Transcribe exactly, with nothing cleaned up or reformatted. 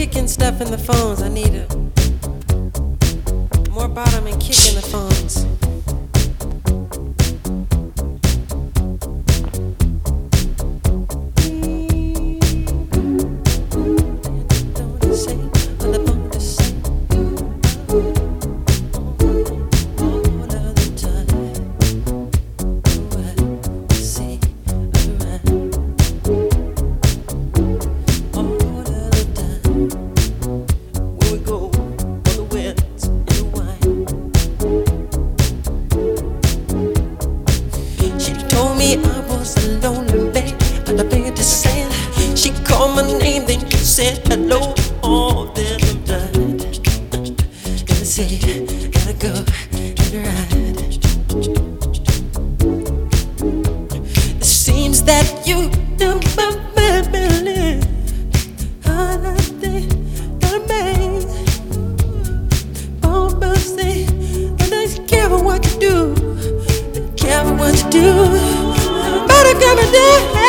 kicking stuff in the phones. I need a more bottom and kick in the phones. I was alone in bed, and I began to say, she called my name, then she said hello. Oh, then I'm done. Gotta say, gotta go, gotta ride. It seems that you never believe how I think that I made. Oh, but say, and don't care what you do, don't care what you do. But I gotta do